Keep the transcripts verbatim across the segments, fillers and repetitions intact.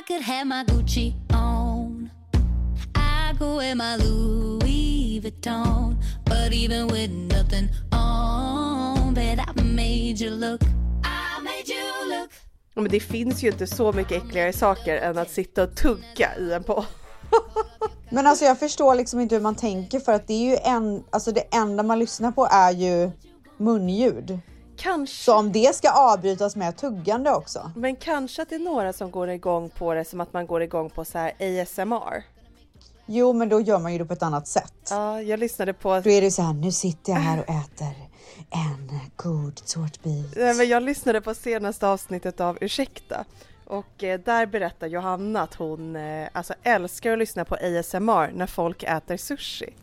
I could have my Gucci on, I go wear my Louis Vuitton, but even with nothing on, bet I made you look, I made you look. Men det finns ju inte så mycket äckligare saker än att sitta och tugga i en på. Men alltså jag förstår liksom inte hur man tänker, för att det är ju en, alltså det enda man lyssnar på är ju munljud. Kanske. Så om det ska avbrytas med tuggande också. Men kanske att det är några som går igång på det som att man går igång på så här A S M R. Jo, men då gör man ju det på ett annat sätt. Ja, jag lyssnade på... Då är det så här, nu sitter jag här och äter en god tårtbit. Nej, men jag lyssnade på senaste avsnittet av Ursäkta. Och eh, där berättar Johanna att hon eh, alltså älskar att lyssna på A S M R när folk äter sushi.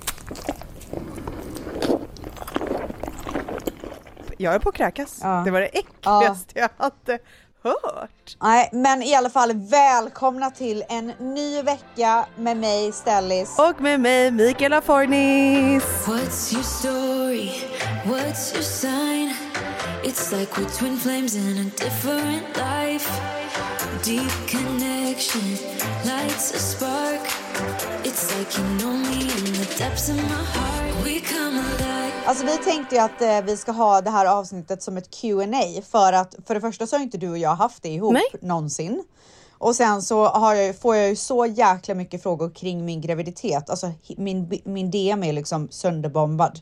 Jag är på kräkas. Ja. Det var det äckligaste ja. jag hade hört. Nej, men i alla fall välkomna till en ny vecka med mig, Stellis. Och med mig, Mikaela Fornis. What's your story? What's your sign? It's like we're twin flames in a different life. Deep connection lights a spark. It's like you know me in the depths of my heart. We come alive. Alltså vi tänkte ju att eh, vi ska ha det här avsnittet som ett Q and A. För att för det första så har inte du och jag haft det ihop Nej. någonsin. Och sen så har jag, får jag ju så jäkla mycket frågor kring min graviditet. Alltså min, min D M är liksom sönderbombad.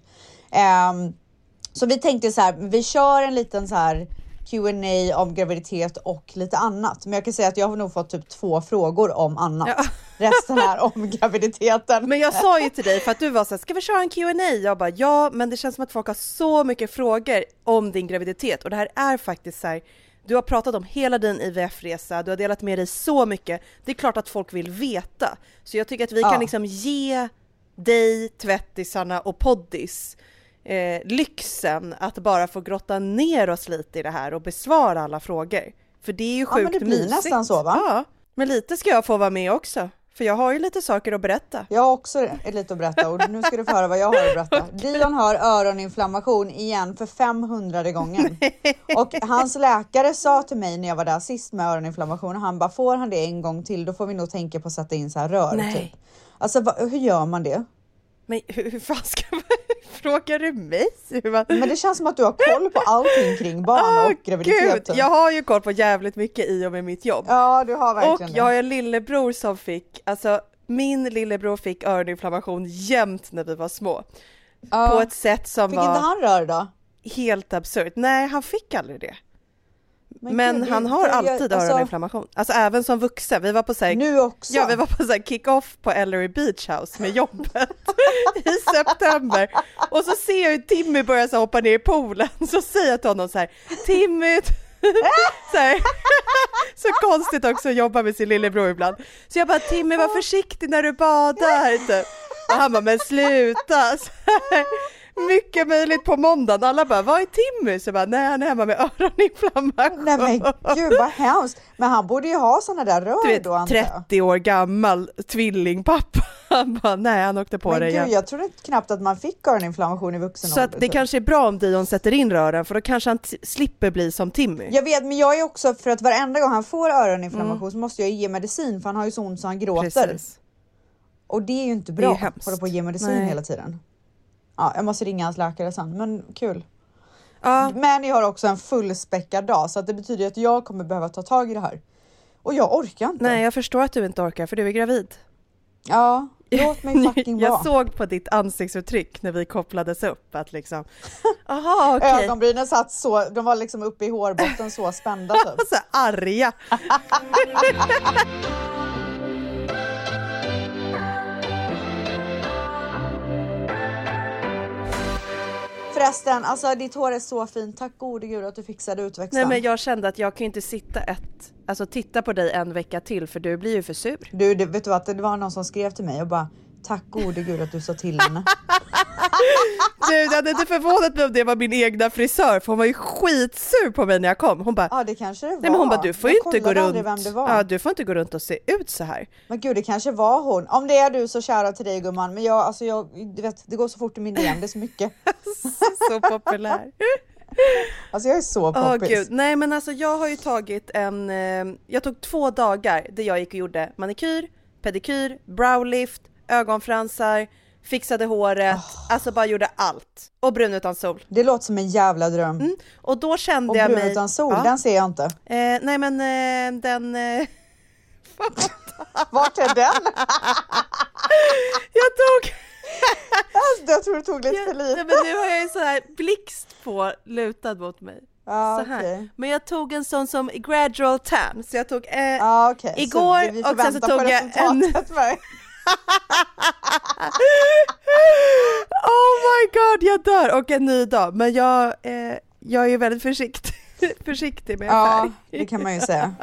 Um, så vi tänkte så här, vi kör en liten så här Q and A om graviditet och lite annat. Men jag kan säga att jag har nog fått typ två frågor om annat. Ja. Resten här om graviditeten. Men jag sa ju till dig, för att du var så här, ska vi köra en Q and A? Jag bara, ja, men det känns som att folk har så mycket frågor om din graviditet. Och det här är faktiskt så här, du har pratat om hela din I V F-resa, du har delat med dig så mycket. Det är klart att folk vill veta. Så jag tycker att vi ja. kan liksom ge dig, tvättisarna och poddis eh, lyxen att bara få grotta ner oss lite i det här och besvara alla frågor. För det är ju sjukt mysigt. Ja, men det blir mysigt. Nästan så, va? Ja, men lite ska jag få vara med också. För jag har ju lite saker att berätta. Jag har också lite att berätta och nu ska du få höra vad jag har att berätta. Dion har öroninflammation igen för femhundrade gången. Och hans läkare sa till mig när jag var där sist med öroninflammation, han bara, får han det en gång till då får vi nog tänka på att sätta in så här rör. Nej. Typ. Alltså va, hur gör man det? Men hur, hur fan ska man... Frågar du mig? Man... Men det känns som att du har koll på allting kring barn oh, och graviditeten. Jag har ju koll på jävligt mycket i och med mitt jobb. Ja, du har verkligen Och jag har en lillebror som fick, alltså min lillebror fick öroninflammation jämt när vi var små. Uh, på ett sätt som fick var... Fick inte han rör då? Helt absurt. Nej, han fick aldrig det. Men, men gud, han har jag, alltid alltså, öroninflammation. Alltså även som vuxen. Vi var på så här, nu också. Ja, vi var på så här kick-off på Ellery Beach House med jobbet i september. Och så ser jag hur Timmy börjar så hoppa ner i poolen. Så säger jag till honom så här, Timmy... så, här. Så konstigt också att jobba med sin lillebror ibland. Så jag bara, Timmy, var försiktig när du badar. Typ. Och han bara, men sluta. Så här. Mycket möjligt på måndagen. Alla bara, vad är Timmy? Så jag bara, nej, han är hemma med öroninflammation. Nej men gud, vad hemskt. Men han borde ju ha såna där rör du vet, då, trettio år gammal tvillingpappa. Han bara, nej, han åkte på men det gud, igen. Jag trodde knappt att man fick öroninflammation i vuxen Så ålder. att det kanske är bra om Dion sätter in rören, för då kanske han t- slipper bli som Timmy. Jag vet, men jag är också, för att varenda gång han får öroninflammation mm. så måste jag ge medicin, för han har ju så ont så han gråter. Precis. Och det är ju inte bra att hålla på att ge medicin nej. hela tiden. Ja, jag måste ringa hans läkare sen, men kul. Ja. Men jag har också en fullspäckad dag, så att det betyder att jag kommer behöva ta tag i det här. Och jag orkar inte. Nej, jag förstår att du inte orkar, för du är gravid. Ja, låt mig fucking vara. Jag såg på ditt ansiktsuttryck när vi kopplades upp att liksom, aha, okej. Okay. Ögonbrynen satt så, de var liksom uppe i hårbotten så spända typ. Så arga. Förresten, alltså ditt hår är så fint. Tack gode gud att du fixade utväxten. Nej, men jag kände att jag kan inte sitta ett, alltså titta på dig en vecka till, för du blir ju för sur. Du, det, vet du vad, det var någon som skrev till mig och bara, tack gode gud att du sa till henne. Du, jag hade inte förvånat mig om det var min egna frisör, för hon var ju skitsur på mig när jag kom. Hon bara, ja, det kanske det var. Nej, men hon bara, du får ju inte gå runt. Vem det var. Ja, du får inte gå runt och se ut så här. Men gud, det kanske var hon. Om det är du, så kära till dig gumman. Men jag, alltså jag, du vet, det går så fort i min D M, det är så mycket. Så populär. Alltså jag är så poppis. Åh, Gud. Nej men alltså jag har ju tagit en, eh, jag tog två dagar där jag gick och gjorde manikyr, pedikyr, browlift, ögonfransar, fixade håret, oh. alltså bara gjorde allt. Och brun utan sol. Det låter som en jävla dröm. Mm. Och då kände och jag mig... Och brun utan sol, ja. Den ser jag inte. Eh, nej men eh, den... Eh... Vart är den? jag tog... alltså, jag tror du tog lite för lite. Ja, men nu har jag ju så här blixt på lutad mot mig. Ah, så här. Okay. Men jag tog en sån som gradual tan. Så jag tog eh, ah, okay. igår så och sen så tog jag en... oh my god, jag dör. Och en ny dag. Men jag, eh, jag är ju väldigt försiktig, försiktig med ja, färg. Ja, det kan man ju säga.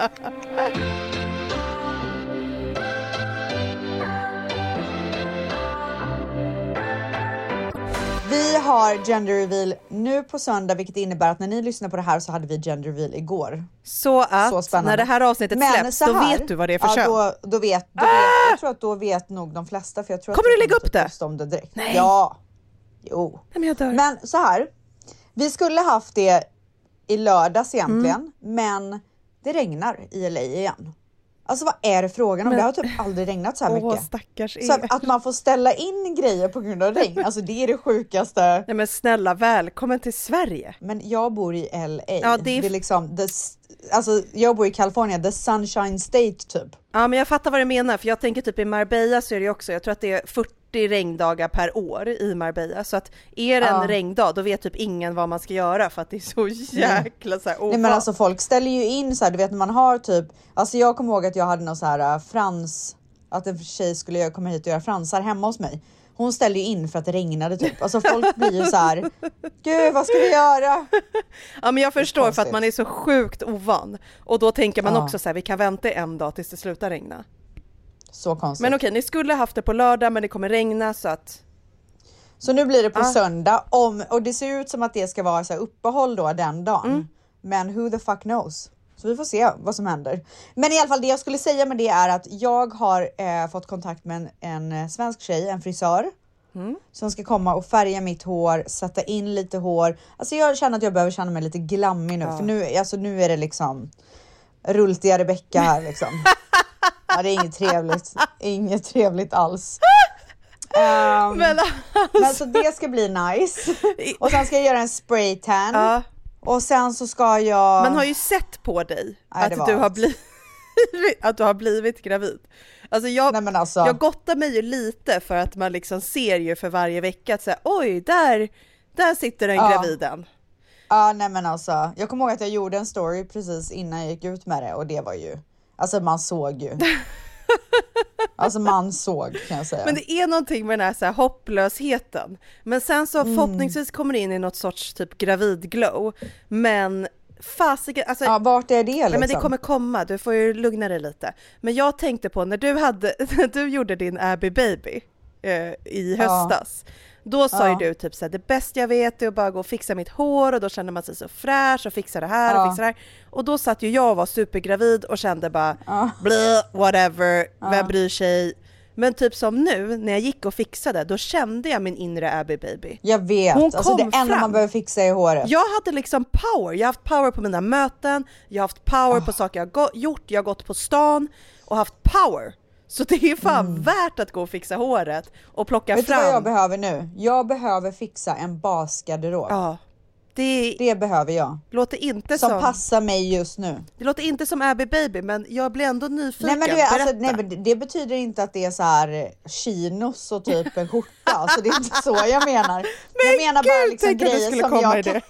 Vi har gender reveal nu på söndag, vilket innebär att när ni lyssnar på det här så hade vi gender reveal igår. Så att så när det här avsnittet Men släpps, här, då vet du vad det är för ja, kön. Då, då vet, då ah! vet, jag tror att då vet nog de flesta. För jag tror kommer att du lägga upp det? Om det direkt. Nej. Ja, jo. Nej, men, jag dör. men så här, vi skulle haft det i lördags egentligen, mm. men det regnar i L A igen. Alltså vad är det frågan om? Men, det har typ aldrig regnat så här åh, mycket. Stackars så att man får ställa in grejer på grund av regn. Alltså det är det sjukaste. Nej men snälla, välkommen till Sverige. Men jag bor i L A. Ja, det är... det är liksom, the, alltså jag bor i Kalifornien, the sunshine state typ. Ja men jag fattar vad du menar, för jag tänker typ i Marbella så är det också, jag tror att det är fyrtio regndagar per år i Marbella. Så att är det en ja. regndag, då vet typ ingen vad man ska göra för att det är så jäkla så här, Nej men alltså folk ställer ju in så här, du vet när man har typ, alltså jag kommer ihåg att jag hade någon så här frans, att en tjej skulle komma hit och göra fransar hemma hos mig. Hon ställde ju in för att det regnade typ. Alltså folk blir ju så här, gud vad ska vi göra? Ja men jag förstår för att man är så sjukt ovan. Och då tänker man ja. också så här, vi kan vänta en dag tills det slutar regna. Så konstigt. Men okej, ni skulle haft det på lördag men det kommer regna så att... Så nu blir det på ah. söndag om, och det ser ut som att det ska vara så här uppehåll då den dagen. Mm. Men who the fuck knows? Så vi får se vad som händer. Men i alla fall det jag skulle säga med det är att jag har eh, fått kontakt med en, en svensk tjej, en frisör. Mm. Som ska komma och färga mitt hår, sätta in lite hår. Alltså jag känner att jag behöver känna mig lite glammig nu. Ja. För nu, alltså nu är det liksom rultiga Rebecca här liksom. Ja, det är inget trevligt. Inget trevligt alls. Um, men, alltså. men så det ska bli nice. Och sen ska jag göra en spray tan. Ja. Och sen så ska jag... Man har ju sett på dig Nej, att, du har blivit, att du har blivit gravid. Alltså jag, Nej, men alltså... jag gottar mig ju lite för att man liksom ser ju för varje vecka att säga, oj, där, där sitter den ja. graviden. Ja, nej men alltså. Jag kommer ihåg att jag gjorde en story precis innan jag gick ut med det. Och det var ju... Alltså man såg ju. Alltså man såg kan jag säga. Men det är någonting med den här, så här hopplösheten. Men sen så mm. förhoppningsvis kommer det in i något sorts typ gravidglow. Men fasiken, alltså, ja, vart är det liksom? Nej, men det kommer komma, du får ju lugna dig lite. Men jag tänkte på när du hade, när du gjorde din Abby Baby eh, i höstas. Ja. Då sa ja. ju du typ så här, det bästa jag vet är att bara gå och fixa mitt hår och då känner man sig så fräsch och fixa det här ja. och fixa det här. Och då satt ju jag och var supergravid och kände bara ja. bleh, whatever, ja. vem bryr sig. Men typ som nu, när jag gick och fixade, då kände jag min inre Abby Baby. Jag vet, hon alltså det enda man behöver fixa i håret. Jag hade liksom power, jag har haft power på mina möten, jag har haft power oh. på saker jag har gjort, jag har gått på stan och haft power. Så det är fan mm. värt att gå och fixa håret och plocka Vet fram. Vet du vad jag behöver nu? Jag behöver fixa en basgarderob. Ja. Det, det behöver jag. Låter inte som, som passar mig just nu. Det låter inte som Abby Baby, men jag blir ändå nyfiken. Nej, men du, alltså, nej, men det betyder inte att det är så här chinos och typ en skjorta. Alltså det är inte så jag menar. Men jag menar Gud, bara liksom grejer som jag kan...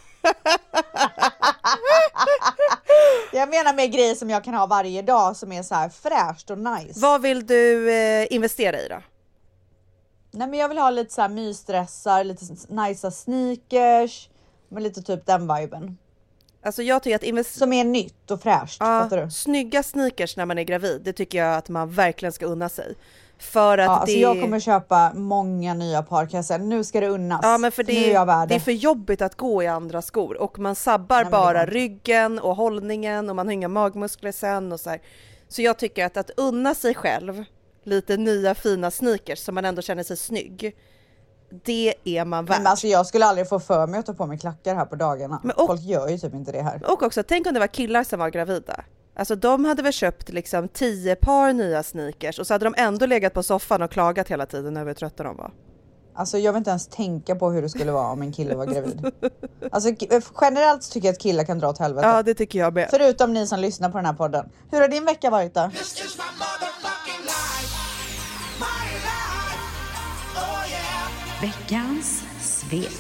Jag menar med grejer som jag kan ha varje dag som är så här fräscht och nice. Vad vill du eh, investera i då? Nej, men jag vill ha lite så här mysdressar, lite nice sneakers, med lite typ den viben. Alltså jag tycker att invest... som är nytt och fräscht, ja, fattar du? Snygga sneakers när man är gravid, det tycker jag att man verkligen ska unna sig. För att ja, det... alltså jag kommer köpa många nya par, kan jag säga. Nu ska det unnas. Ja, men för det, är jag det är för jobbigt att gå i andra skor och man sabbar Nej, bara ryggen och hållningen och man har inga magmuskler sen och så här. Så jag tycker att att unna sig själv lite nya fina sneakers så man ändå känner sig snygg. det är man värd. Men alltså jag skulle aldrig få för mig att ta på mig klackar här på dagarna. Men och, Folk gör ju typ inte det här. Och också, tänk om det var killar som var gravida. Alltså de hade väl köpt liksom tio par nya sneakers och så hade de ändå legat på soffan och klagat hela tiden över hur trötta de var. Alltså jag vill inte ens tänka på hur det skulle vara om en kille var gravid. Alltså generellt tycker jag att killar kan dra åt helvete. Ja, det tycker jag med. Förutom ni som lyssnar på den här podden. Hur har din vecka varit då? Veckans svep.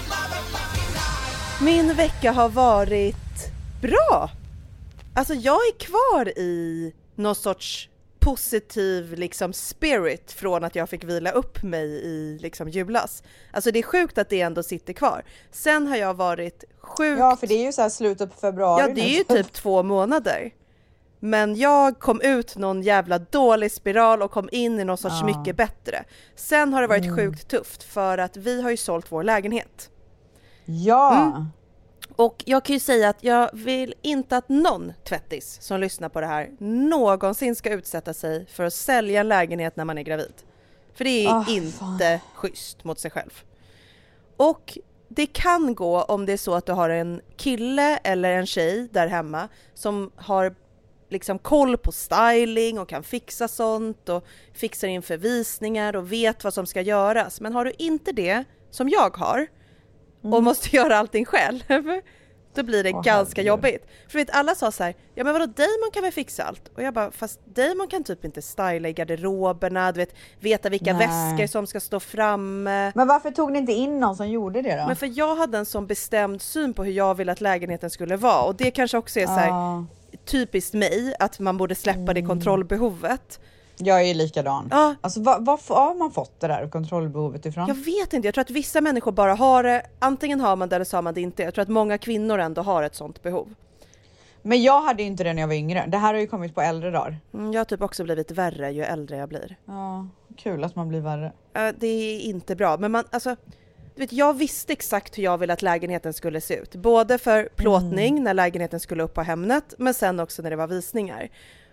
Min vecka har varit bra. Alltså jag är kvar i någon sorts positiv liksom spirit från att jag fick vila upp mig i liksom julas. Alltså det är sjukt att det ändå sitter kvar. Sen har jag varit sjukt... Ja, för det är ju så här slutet på februari. Ja, det är ju typ två månader. Men jag kom ut någon jävla dålig spiral och kom in i någon sorts ja. mycket bättre. Sen har det varit mm. sjukt tufft för att vi har ju sålt vår lägenhet. Ja. Mm. Och jag kan ju säga att jag vill inte att någon tvättis som lyssnar på det här någonsin ska utsätta sig för att sälja en lägenhet när man är gravid. För det är oh, inte fan. schysst mot sig själv. Och det kan gå om det är så att du har en kille eller en tjej där hemma som har liksom koll på styling och kan fixa sånt och fixar inför visningar och vet vad som ska göras. Men har du inte det som jag har och mm. måste göra allting själv, då blir det oh, ganska herregud. jobbigt. För vet, alla sa så här, ja men vadå, Damon kan väl fixa allt? Och jag bara, fast Damon kan typ inte styla i garderoberna, du vet, veta vilka Nej. väskor som ska stå framme. Men varför tog ni inte in någon som gjorde det då? Men för jag hade en sån bestämd syn på hur jag ville att lägenheten skulle vara. Och det kanske också är så här, ah. typiskt mig, att man borde släppa mm. det kontrollbehovet. Jag är likadan. Ja. Alltså vad, vad har man fått det där kontrollbehovet ifrån? Jag vet inte, jag tror att vissa människor bara har det. Antingen har man det eller så har man det inte. Jag tror att många kvinnor ändå har ett sånt behov. Men jag hade inte det när jag var yngre. Det här har ju kommit på äldre dagar. Mm, jag har typ också blivit värre ju äldre jag blir. Ja, kul att man blir värre. Uh, det är inte bra. Men man, alltså, du vet, jag visste exakt hur jag ville att lägenheten skulle se ut. Både för plåtning mm. när lägenheten skulle upp på Hemnet. Men sen också när det var visningar.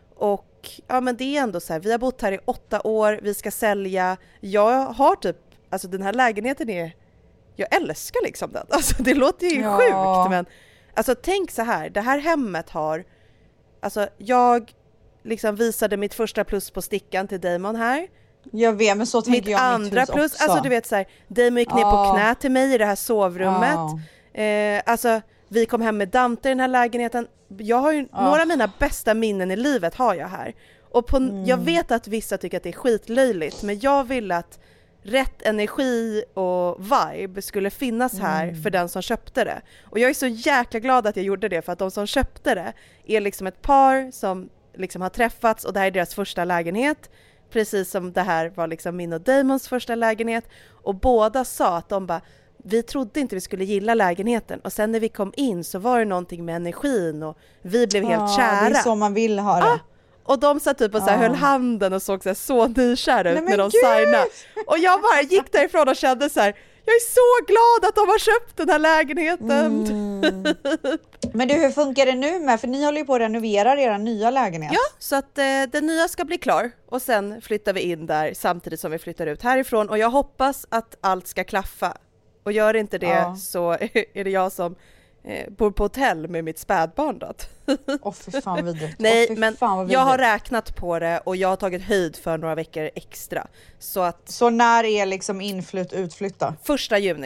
Och ja, men det är ändå så här, vi har bott här i åtta år, vi ska sälja. Jag har typ, alltså den här lägenheten är, jag älskar liksom den. Alltså det låter ju ja. sjukt, men alltså tänk så här, det här hemmet har, alltså jag liksom visade mitt första plus på stickan till Damon här. Jag vet, men så tänker mitt jag andra mitt hus plus, också. alltså du vet så här, Damon gick ner ja. på knä till mig i det här sovrummet. Ja. Eh, alltså vi kom hem med Dante i den här lägenheten. Jag har ju oh. några av mina bästa minnen i livet har jag här. Och på, mm. jag vet att vissa tycker att det är skitlöjligt, men jag vill att rätt energi och vibe skulle finnas här mm. för den som köpte det. Och jag är så jäkla glad att jag gjorde det, för att de som köpte det är liksom ett par som liksom har träffats och det här är deras första lägenhet. Precis som det här var liksom min och Damons första lägenhet. Och båda sa att de bara, vi trodde inte vi skulle gilla lägenheten. Och sen när vi kom in så var det någonting med energin och vi blev helt ja, kära. Det är så man vill ha det. Ah, och de satt typ och så här, ja. höll handen och såg så, här, så nykära ut Nej, när de Gud. signade. Och jag bara gick därifrån och kände så här, jag är så glad att de har köpt den här lägenheten. Mm. Men du, hur funkar det nu med? För ni håller ju på att renovera era nya lägenhet. Ja, så att eh, den nya ska bli klar. Och sen flyttar vi in där samtidigt som vi flyttar ut härifrån. Och jag hoppas att allt ska klaffa. Och gör inte det ja. så är det jag som eh, bor på hotell med mitt spädbarn då. Åh fy fan vidrigt. Nej, oh, men jag har räknat på det och jag har tagit höjd för några veckor extra. Så att... Så när är liksom inflytt utflytta? Första juni.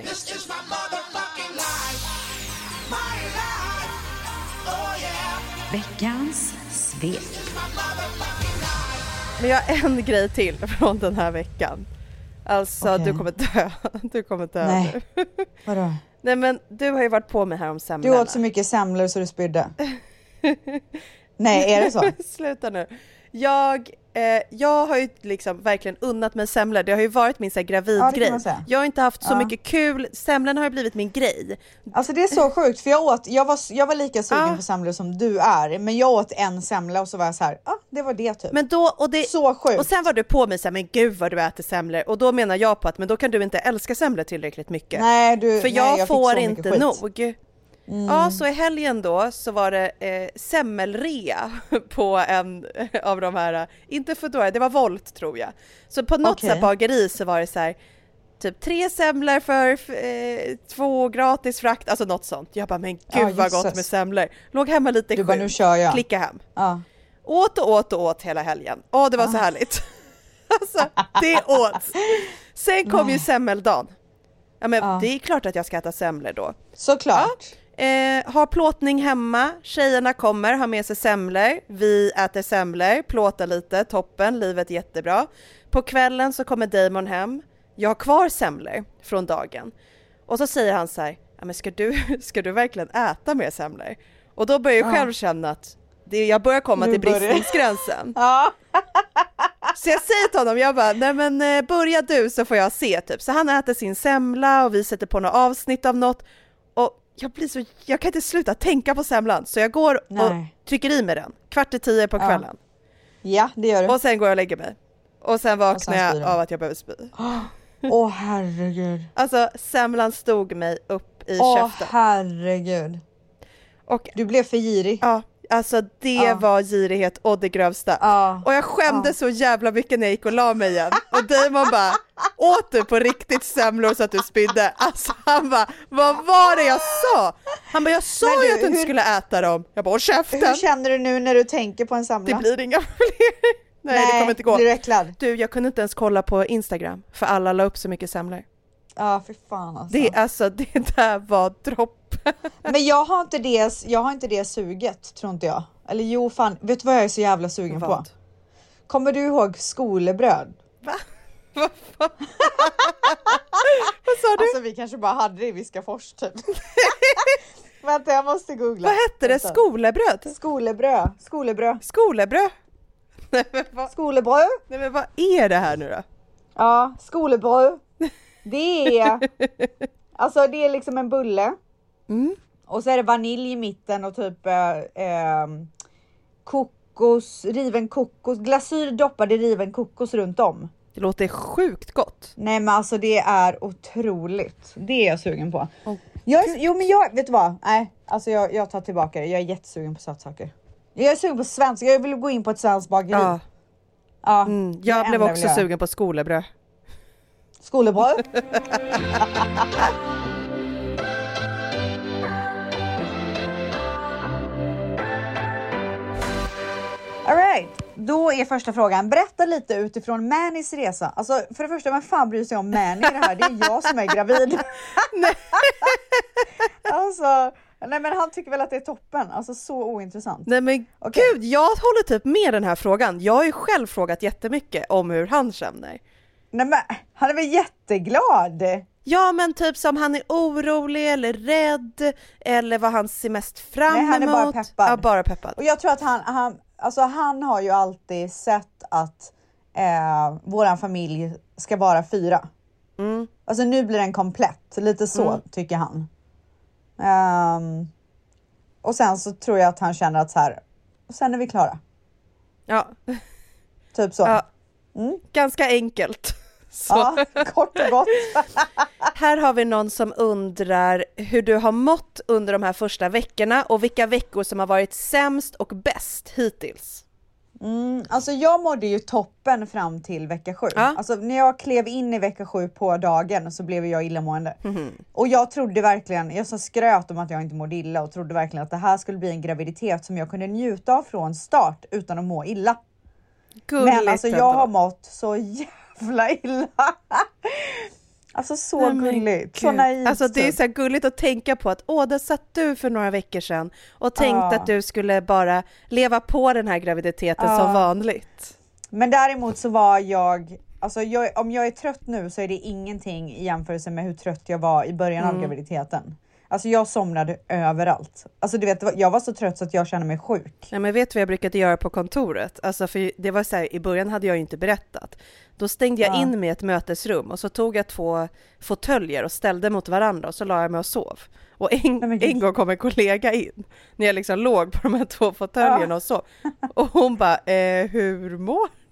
Veckans svep. Men jag har en grej till från den här veckan. Alltså, okay. du kommer dö. Du kommer dö Nej. nu. Vadå? Nej, men du har ju varit på mig här om semlorna. Du åt så mycket semlor så du spydde. Nej, är det så? Sluta nu. Jag, eh, jag har ju liksom verkligen unnat mig semlor. Det har ju varit min så här gravidgrej. Ja, jag har inte haft så ja. mycket kul. Semlorna har ju blivit min grej. Alltså det är så sjukt. För jag åt, jag var, jag var lika sugen ja. på semlor som du är. Men jag åt en semla och så var jag så här, ja ah, det var det typ. Men då, och det, så sjukt. Och sen var du på mig så här, men gud vad du äter semlor. Och då menar jag på att, men då kan du inte älska semlor tillräckligt mycket. Nej, du, för jag, nej, jag får inte nog. Mm. Ja, så i helgen då så var det eh, semmelrea på en av de här, inte Foodora, det var Volt tror jag. Så på något okay. sätt bageri så var det så här, typ tre semlor för eh, två gratis frakt, alltså något sånt. Jag bara, men gud Ja, vad gott med semlor. Låg hemma lite Du bara, sjuk, nu kör jag. klicka hem. Ja. Åt och åt och åt hela helgen. Åh, det var Ah. så härligt. Alltså, det åt. Sen kom ju semmeldagen. Ja, men Ah. det är klart att jag ska äta semlor då. Såklart. Eh, har plåtning hemma, tjejerna kommer, har med sig semlor, vi äter semlor, plåtar lite, toppen, livet är jättebra. På kvällen så kommer Damon hem, jag har kvar semlor från dagen. Och så säger han så här, ja, men ska du, ska du verkligen äta mer semlor? Och då börjar jag själv känna att det, jag börjar komma Nu till börjar- bristningsgränsen. Ja. Så jag säger till honom, jag bara, nej men eh, börja du så får jag se typ. Så han äter sin semla och vi sätter på något avsnitt av något. Och jag blir så, jag kan inte sluta tänka på semlan. Så jag går och Nej. trycker i mig den. Kvart i tio på Ja. kvällen. Ja, det gör du. Och sen går jag och lägger mig. Och sen vaknar Och sen jag spyr du. av att jag behöver spy. Åh herregud. Alltså semlan stod mig upp i Åh käften. herregud. Och Du blev för girig. ja, alltså det Ja. var girighet och det grövsta. Ja. Och jag skämde Ja. så jävla mycket när jag gick och la mig igen. Och Damon bara, åt du på riktigt semlor så att du spydde? Alltså han bara, vad var det jag sa? Han bara, jag sa Men du, ju att du inte hur- skulle äta dem. Jag bara, håll käften. Hur känner du nu när du tänker på en semla? Det blir inga fler. Nej, det kommer inte gå. Blir du äcklad? Du, jag kunde inte ens kolla på Instagram för alla la upp så mycket semlor. Ja, för fan alltså. Det, alltså, det där var dropp. Men jag har inte det, jag har inte det suget, tror inte jag. Eller jo, fan, vet du vad jag är så jävla sugen på? Vad? Kommer du ihåg skolebröd? Va? Vad fan? Vad sa du? Alltså vi kanske bara hade det i Viskafors typ. Vänta, jag måste googla. Vad hette det? Vänta. Skolebröd? Skolebröd. Skolebröd. Skolebröd? Nej men, vad, Skolebröd. nej men vad är det här nu då? Ja, skolebröd. Det är, alltså det är liksom en bulle. Mm. Och så är det vanilj i mitten och typ eh, eh, kokos, riven kokos, glasyr doppad i riven kokos runt om. Det låter sjukt gott. Nej men alltså det är otroligt. Det är jag sugen på. Oh, Jag är, jo men jag, vet du vad? Nej, alltså jag, jag tar tillbaka det. Jag är jättesugen på sötsaker. Jag är sugen på svensk. Jag vill gå in på ett svenskt bageri. Ja. Ja, Mm. det är Jag det blev enda också vill göra. sugen på skolebröd. Skolebröd. All right, då är första frågan. Berätta lite utifrån Mannys resa. Alltså för det första, vem fan bryr sig om Manny det här? Det är jag som är gravid. Alltså, nej men han tycker väl att det är toppen. Alltså så ointressant. Nej men Okej. gud, jag håller typ med den här frågan. Jag har ju själv frågat jättemycket om hur han känner. Nej men han är väl jätteglad. Ja men typ som han är orolig eller rädd. Eller vad han ser mest fram Nej, emot. han är bara peppad. Ja, bara peppad. Och jag tror att han, han, alltså han har ju alltid sett att eh, våran familj ska vara fyra. Mm. Alltså nu blir den komplett, lite så Mm. tycker han. Ehm, och sen så tror jag att han känner att så här, och sen är vi klara. Ja. Typ så. Ja. Mm. Ganska enkelt. Så. Ja, kort och gott. Här har vi någon som undrar hur du har mått under de här första veckorna och vilka veckor som har varit sämst och bäst hittills. Mm, alltså jag mådde ju toppen fram till vecka sju. Ja. Alltså när jag klev in i vecka sju på dagen så blev jag illamående. Mhm. Och jag trodde verkligen, jag så skröt om att jag inte mådde illa och trodde verkligen att det här skulle bli en graviditet som jag kunde njuta av från start utan att må illa. Gulligt Men alltså jag ändå. har mått så jävla illa. Alltså så Nej, men gulligt, så gud. naivt. Alltså det är typ. så här gulligt att tänka på att åh, där satt du för några veckor sedan och tänkte Ja. att du skulle bara leva på den här graviditeten Ja. som vanligt. Men däremot så var jag, alltså jag, om jag är trött nu så är det ingenting i jämförelse med hur trött jag var i början Mm. av graviditeten. Alltså jag somnade överallt. Alltså du vet, jag var så trött så att jag kände mig sjuk. Ja, men vet du vad jag brukade göra på kontoret? Alltså för det var så här, i början hade jag ju inte berättat. Då stängde jag Ja. in mig i ett mötesrum och så tog jag två fåtöljer och ställde mot varandra och så la jag mig och sov. Och en, Nej, men gud. en gång kom en kollega in när jag liksom låg på de här två fåtöljerna Ja. och så. Och hon bara, eh, hur mår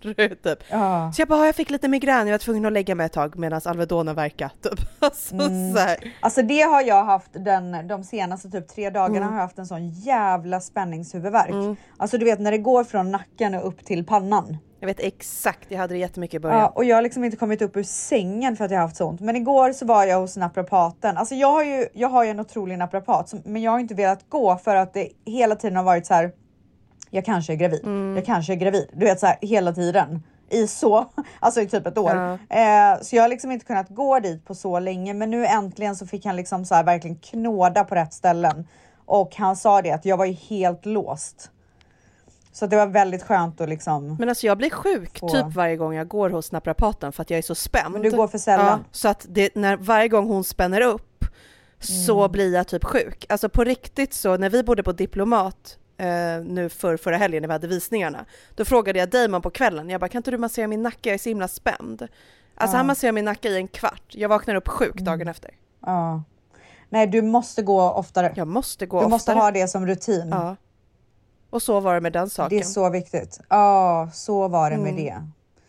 typ. Ja. Så jag bara, jag fick lite migrän, jag var tvungen att lägga mig ett tag medan Alvedon verkade typ. Alltså, Mm. så här. Alltså det har jag haft den, de senaste typ tre dagarna Mm. har jag haft en sån jävla spänningshuvudvärk. Mm. Alltså du vet när det går från nacken och upp till pannan. Jag vet exakt, jag hade det jättemycket i början. Ja, och jag har liksom inte kommit upp ur sängen för att jag har haft sånt. Men igår så var jag hos naprapaten. Alltså jag har ju, jag har ju en otrolig naprapat. som- Men jag har inte velat gå för att det hela tiden har varit så här. Jag kanske är gravid. Mm. Jag kanske är gravid. Du vet så här hela tiden. I så, alltså i typ ett år. Ja. Eh, så jag har liksom inte kunnat gå dit på så länge. Men nu äntligen så fick han liksom så här verkligen knåda på rätt ställen. Och han sa det att jag var ju helt låst. Så det var väldigt skönt att liksom... Men alltså jag blir sjuk Få. typ varje gång jag går hos naprapaten för att jag är så spänd. Men du går för sällan. Ja, så att det, när varje gång hon spänner upp så Mm. blir jag typ sjuk. Alltså på riktigt så, när vi bodde på Diplomat eh, nu för förra helgen när vi hade visningarna, då frågade jag Damon på kvällen, jag bara, kan inte du massera min nacke, jag är så himla spänd. Alltså Ja. han masserar min nacke i en kvart, jag vaknar upp sjuk dagen efter. Ja. Nej, du måste gå oftare. Jag måste gå Du oftare. måste ha det som rutin. Ja. Och så var det med den saken. Det är så viktigt. Ja, så var det med Mm. det.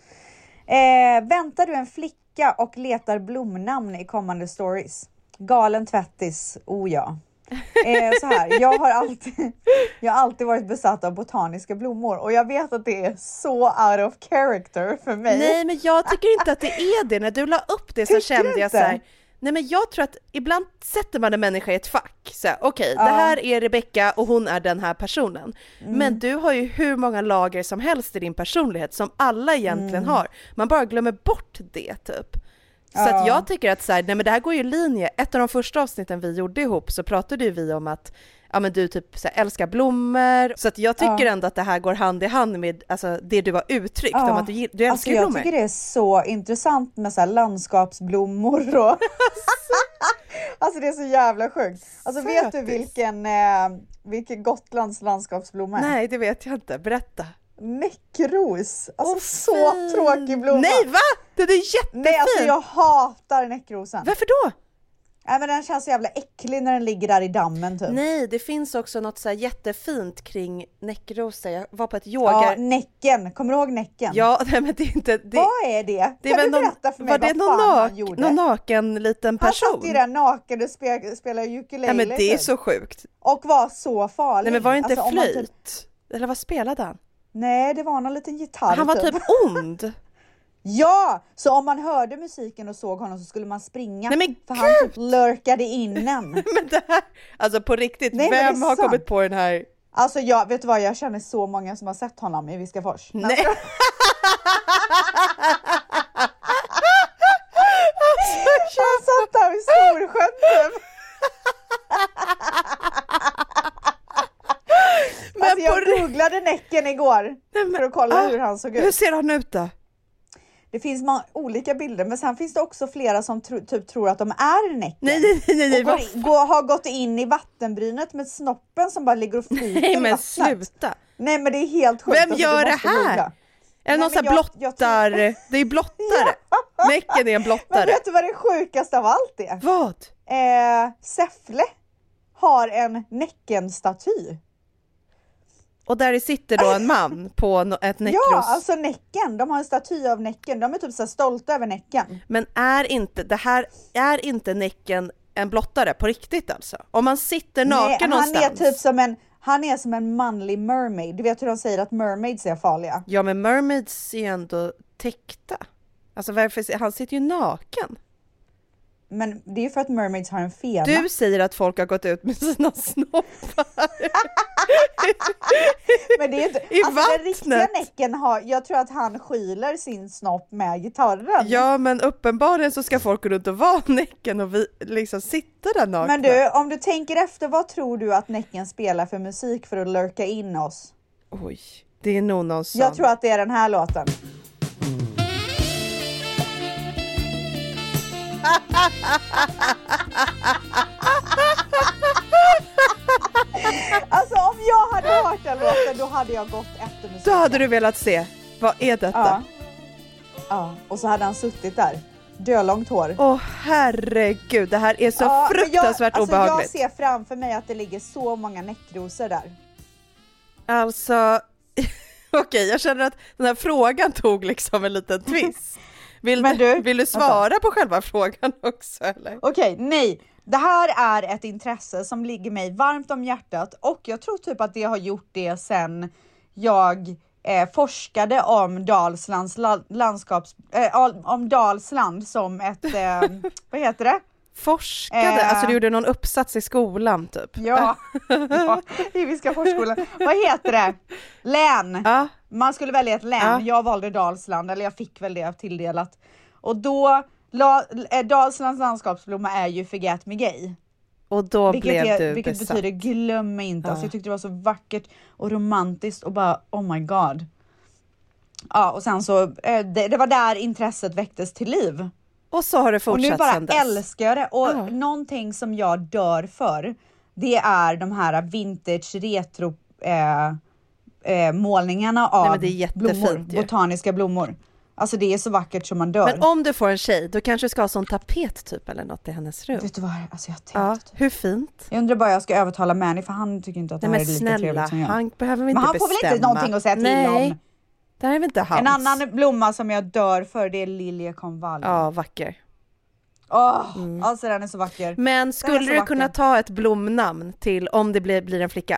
Eh, väntar du en flicka och letar blomnamn i kommande stories? Galen tvättis, oh ja. Eh, så här, jag har alltid jag har alltid varit besatt av botaniska blommor och jag vet att det är så out of character för mig. Nej, men jag tycker inte att det är det. När du la upp det så Tycker kände du jag inte? så här, nej men jag tror att ibland sätter man en människa i ett fack. Så här, okej, Ja. det här är Rebecca och hon är den här personen. Mm. Men du har ju hur många lager som helst i din personlighet som alla egentligen Mm. har. Man bara glömmer bort det typ. Så Ja. att jag tycker att så här, nej men det här går ju i linje. Ett av de första avsnitten vi gjorde ihop så pratade ju vi om att ja men du typ så här, älskar blommor. Så att jag tycker Ja. ändå att det här går hand i hand med alltså, det du har uttryckt Ja. om att du, gill- du älskar Alltså ju jag blommor. tycker det är så intressant med så här landskapsblommor och alltså det är så jävla sjukt. Alltså vet du Sötis. vilken eh, vilken Gotlands landskapsblomma är? Nej, det vet jag inte. Berätta. Näckros. Alltså Åh, så fin. tråkig blomma. Nej, va? Den är jättefin. Nej, alltså jag hatar näckrosen. Varför då? Nej, men den känns så jävla äcklig när den ligger där i dammen typ. Nej, det finns också något så här jättefint kring näckrosor. Jag var på ett yoga. Ja, näcken. Kommer du ihåg näcken? Ja, nej, men det är inte... Det, Vad är det? det är kan väl du någon, berätta för mig var det vad någon, fan han nak, gjorde? någon naken liten Han person? satt ju där naken och spel, spelade ukulele. Nej, men det är typ. så sjukt. Och var så farlig. Nej, men var det inte Alltså, om man flöjt? typ- Eller vad spelade han? Nej, det var någon liten gitarr. Han var typ ond. Ja, så om man hörde musiken och såg honom så skulle man springa. Nej, men för han typ lurkade in en. Men det här, alltså på riktigt, Nej, men det är vem har sant. kommit på den här? Alltså jag, vet du vad, jag känner så många som har sett honom i Viskafors. Nej. Han satt där vid Storsjön typ. Men Alltså på jag ri- googlade näcken igår Nej, men- för att kolla ah, hur han såg Hur ut. ser han ut då? Det finns ma- olika bilder, men sen finns det också flera som tro- typ tror att de är näcken. Nej, nej, nej, nej, Och går, vad in- går, har gått in i vattenbrynet med snoppen som bara ligger och flyter Nej, i men vattnet. sluta. Nej, men det är helt sjukt. Vem Alltså, du gör det måste här? googla. Är det Nej, någon sån men här jag- jag blottar? tror- Det är blottare. Näcken är en Men blottare. vet du vad det sjukaste av allt är? Vad? Eh, Säffle har en Näcken-staty. Och där sitter då en man på no- ett näckros. Ja, alltså Näcken. De har en staty av Näcken. De är typ så här stolta över Näcken. Men är inte, det här är inte näcken en blottare på riktigt alltså? Om man sitter naken Nej, han någonstans. är typ som en han är som en manlig mermaid. Du vet hur de säger att mermaids är farliga. Ja, men mermaids är ju ändå täckta. Alltså varför, han sitter ju naken. Men det är ju för att mermaids har en fena. Du säger att folk har gått ut med sina snoppar. Men det är inte, I alltså den riktiga vattnet. Näcken har, jag tror att han skyler sin snopp med gitarren. Ja, men uppenbarligen så ska folk gå runt och vara näcken och vi liksom sitta där nakna. Men du, om du tänker efter, vad tror du att Näcken spelar för musik för att lurka in oss? Oj, det är nog någon sån. Jag tror att det är den här låten. Alltså om jag hade hört den låten, då hade jag gått efter musiken. Då hade du velat se. Vad är detta? Ja. Ja, och så hade han suttit där. Dölångt hår. Åh herregud, det här är så Ja, men fruktansvärt jag, alltså obehagligt. Jag ser framför mig att det ligger så många näckrosor där. Alltså, Okej, jag känner att den här frågan tog liksom en liten twist. Vill, Men du, vill du svara vänta. på själva frågan också eller? Okej, nej. Det här är ett intresse som ligger mig varmt om hjärtat och jag tror typ att det har gjort det sen jag eh, forskade om Dalslands la- landskaps eh, om Dalsland som ett eh, vad heter det? Forskade? Eh, alltså du gjorde någon uppsats i skolan typ? Ja, ja i Viska forskskolan. Vad heter det? Län. Ja. Man skulle välja ett län. Ja. Jag valde Dalsland, eller jag fick väl det tilldelat. Och då, la, eh, Dalslands landskapsblomma är ju Forget Me Gay. Och då vilket blev är, du Vilket besatt. betyder glöm mig inte. Ja. Alltså jag tyckte det var så vackert och romantiskt och bara oh my god. Ja, och sen så, eh, det, det var där intresset väcktes till liv. Och så har det fortsatt. Och nu bara sen dess. älskar jag det. Och Ja. någonting som jag dör för, det är de här vintage retro eh, eh, målningarna av Nej, men det är jättefint blommor, ju. botaniska blommor. Alltså det är så vackert som man dör. Men om du får en tjej, då kanske du ska ha sån tapet typ eller något i hennes rum. Vet du vad? Alltså jag tänkte Ja, typ. hur fint? Jag undrar bara jag ska övertala Manny för han tycker inte att det Nej här men är lika snälla, trevligt som jag. han behöver vi Men inte han får bestämma. väl inte någonting att säga till Nej, om? det här är väl inte hans. En annan blomma som jag dör för, det är liljekonvalj. Ja, vacker. Åh, Mm. alltså den är så vacker. Men skulle så du vacker. kunna ta ett blomnamn till om det blir, blir en flicka?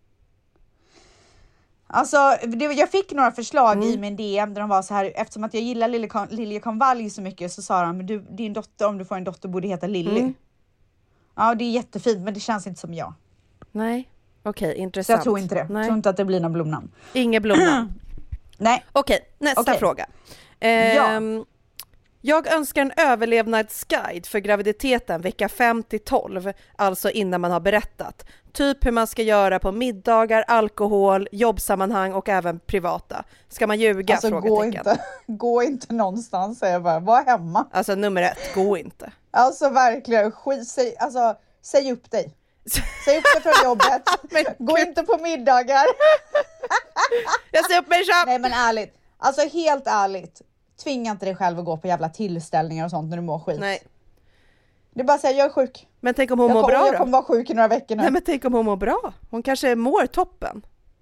Alltså, det, jag fick några förslag Mm. i min D M där de var så här, eftersom att jag gillar Liljekon- liljekonvalj så mycket så sa de, men du, din dotter, om du får en dotter borde heta Lilly. Mm. Ja, det är jättefint, men det känns inte som jag. Nej, okej, Så intressant. jag tror inte det. Jag Nej. tror inte att det blir någon blomnamn. Inget blomnamn. Nej. Okej, nästa Okej. fråga. Ehm, Jag önskar en överlevnadsguide för graviditeten vecka fem till tolv, alltså innan man har berättat. Typ hur man ska göra på middagar, alkohol, jobbsammanhang och även privata. Ska man ljuga? Alltså gå Frågetecken. inte, gå inte någonstans, säger jag bara. Var hemma. Alltså nummer ett, gå inte. Alltså verkligen, skit, säg, alltså, säg upp dig. Säg upp dig från jobbet. Men Gå gud. inte på middagar. Jag ser upp mig själv! Nej men ärligt, alltså helt ärligt. Tvinga inte dig själv att gå på jävla tillställningar och sånt när du mår skit. Nej, Det är bara att säga, jag är sjuk. men tänk om hon Jag, mår kom, bra jag då? kommer vara sjuk i några veckor nu. Nej men tänk om hon mår bra. Hon kanske mår toppen.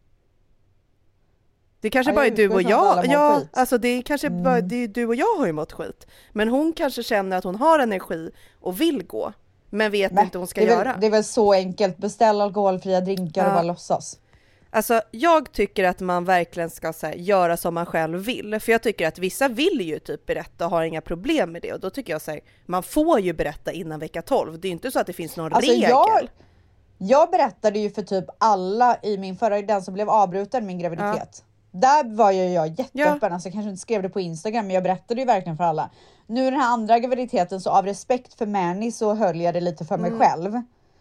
Det kanske Ja, bara är jag du utgår och från att alla jag. mår Ja, skit. alltså det är kanske Mm. bara det är du och jag har ju mått skit. Men hon kanske känner att hon har energi och vill gå. Men vet Nej, inte vad hon ska det är göra. Väl, det är väl så enkelt. Beställ alkoholfria drinkar Ja. och bara låtsas. Alltså jag tycker att man verkligen ska så här, göra som man själv vill. För jag tycker att vissa vill ju typ berätta och har inga problem med det. Och då tycker jag så här, man får ju berätta innan vecka tolv. Det är ju inte så att det finns någon Alltså, regel. jag, jag berättade ju för typ alla i min förra, den som blev avbruten min graviditet. Där var ju jag jätteöppen, Ja. alltså jag kanske inte skrev det på Instagram, men jag berättade ju verkligen för alla. Nu den här andra graviditeten, så av respekt för Manny så höll jag det lite för mig Mm. själv.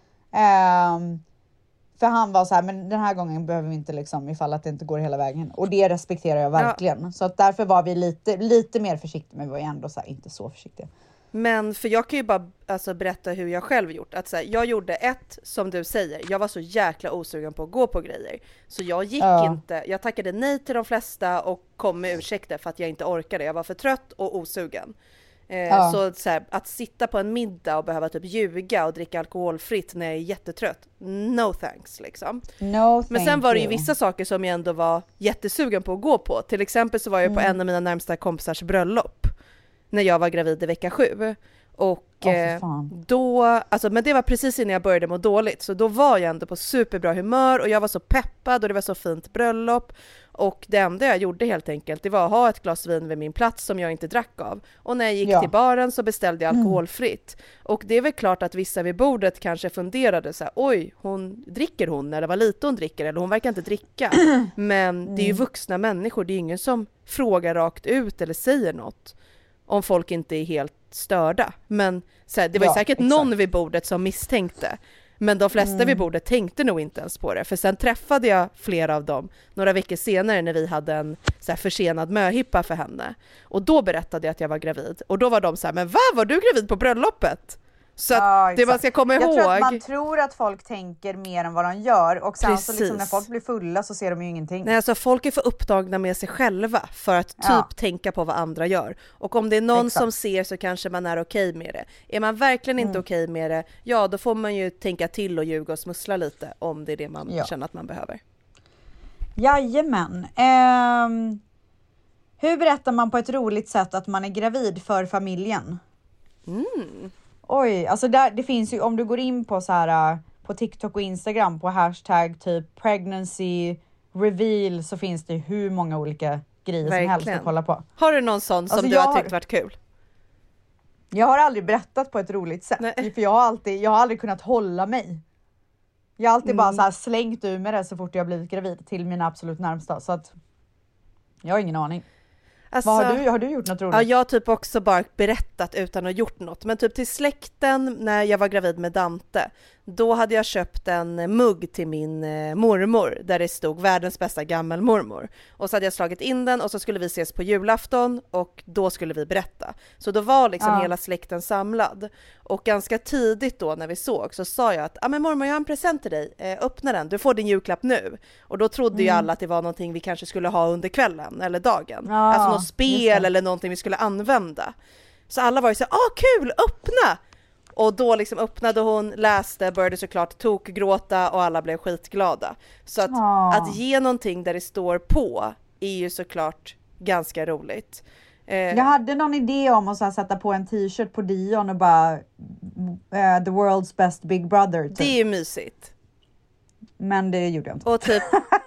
Ehm, för han var så här, men den här gången behöver vi inte liksom, ifall att det inte går hela vägen. Och det respekterar jag verkligen. Så att därför var vi lite, lite mer försiktiga, men vi var ju ändå så här, inte så försiktiga. Men för jag kan ju bara alltså, berätta hur jag själv gjort. Att, så här, jag gjorde ett, som du säger, jag var så jäkla osugen på att gå på grejer. Så jag gick Ja. inte, jag tackade nej till de flesta och kom med ursäkter för att jag inte orkade. Jag var för trött och osugen. Eh, Ja. Så, så här, att sitta på en middag och behöva typ ljuga och dricka alkoholfritt när jag är jättetrött, no thanks liksom. No, Men sen thank var det ju you. vissa saker som jag ändå var jättesugen på att gå på. Till exempel så var jag på Mm. en av mina närmsta kompisars bröllop när jag var gravid i vecka sju. Och Åh, för eh, fan. då, alltså, men det var precis innan jag började må dåligt. Så då var jag ändå på superbra humör och jag var så peppad och det var så fint bröllop. Och det enda jag gjorde helt enkelt, det var att ha ett glas vin vid min plats som jag inte drack av. Och när jag gick Ja. till baren så beställde jag alkoholfritt. Och det är väl klart att vissa vid bordet kanske funderade så här: oj, hon dricker hon, eller vad lite hon dricker, eller hon verkar inte dricka. Men det är ju vuxna människor, det är ingen som frågar rakt ut eller säger något om folk inte är helt störda. Men så här, det var ju Ja, säkert exakt. någon vid bordet som misstänkte. Men de flesta Mm. vid bordet tänkte nog inte ens på det. För sen träffade jag flera av dem några veckor senare när vi hade en så här försenad möhippa för henne. Och då berättade jag att jag var gravid. Och då var de så här: men vad, var du gravid på bröllopet? Så att Ja, det man exakt. ska komma Jag ihåg... tror att man tror att folk tänker mer än vad de gör. Och sen så liksom Precis. när folk blir fulla så ser de ju ingenting. Nej, alltså folk är för upptagna med sig själva för att typ Ja. tänka på vad andra gör. Och om det är någon Exakt. som ser så kanske man är okej med det. Är man verkligen inte Mm. okej med det, ja då får man ju tänka till och ljuga och smussla lite om det är det man Ja. känner att man behöver. Jajamän. Um, hur berättar man på ett roligt sätt att man är gravid för familjen? Mm. Oj, alltså där, det finns ju, om du går in på så här på TikTok och Instagram på hashtag typ pregnancy reveal, så finns det hur många olika grejer Verkligen. som helst att kolla på. Har du någon sån som alltså du har tyckt varit kul? Jag har aldrig berättat på ett roligt sätt. Nej. För jag har, alltid, jag har aldrig kunnat hålla mig. Jag har alltid mm. bara så här slängt ur med det så fort jag blivit gravid till mina absolut närmsta. Så att jag har ingen aning. Alltså, Vad har du? Har du gjort något roligt? Ja, jag har typ också bara berättat utan att ha gjort något. Men typ till släkten när jag var gravid med Dante, då hade jag köpt en mugg till min eh, mormor där det stod världens bästa gammelmormor. Och så hade jag slagit in den och så skulle vi ses på julafton och då skulle vi berätta. Så då var liksom ja. hela släkten samlad. Och ganska tidigt då när vi såg så sa jag att ah, men mormor, jag har en present till dig. Eh, öppna den, du får din julklapp nu. Och då trodde mm. ju alla att det var någonting vi kanske skulle ha under kvällen eller dagen. Ja, alltså något spel eller någonting vi skulle använda. Så alla var ju så ah kul, öppna! Och då liksom öppnade hon, läste, började såklart tokgråta och alla blev skitglada. Så att, att ge någonting där det står på är ju såklart ganska roligt. Eh, jag hade någon idé om att så här, sätta på en t-shirt på Dion och bara uh, the world's best big brother. Typ. Det är ju mysigt. Men det gjorde jag inte. Och typ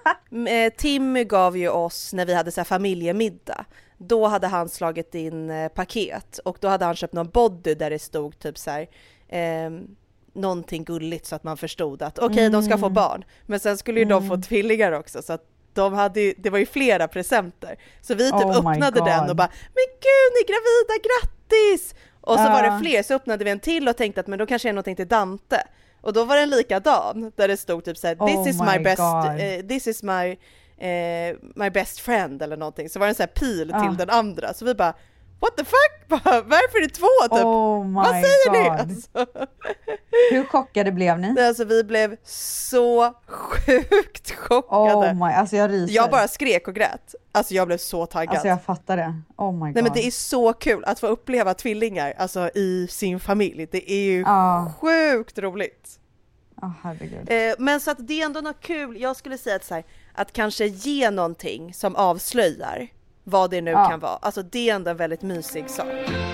Timmy gav ju oss när vi hade så här familjemiddag. Då hade han slagit in eh, paket och då hade han köpt någon body där det stod typ så här eh, någonting gulligt så att man förstod att okej, okay, mm. de ska få barn. Men sen skulle ju mm. de få tvillingar också så att de hade ju, det var ju flera presenter. Så vi typ oh öppnade den och bara, men gud, ni är gravida, grattis! Och så uh. var det fler, så öppnade vi en till och tänkte att men då kanske är någonting till Dante. Och då var det en likadan där det stod typ så här, this oh is my, my best, uh, this is my Eh, my best friend eller någonting, så var det en sån här pil ah. till den andra, så vi bara what the fuck, varför är det två typ? Oh my vad säger God. ni? Alltså. Hur chockade blev ni? Alltså vi blev så sjukt chockade. Oh my, alltså jag ryser. Jag bara skrek och grät. Alltså jag blev så taggad. Alltså jag fattar det. Oh my God. Nej men det är så kul att få uppleva tvillingar alltså i sin familj. Det är ju ah. sjukt roligt. Oh, herregud. Eh, men så att det är ändå något kul. Jag skulle säga att så här, att kanske ge någonting som avslöjar vad det nu ja. kan vara. Alltså det är ändå en väldigt mysig sak.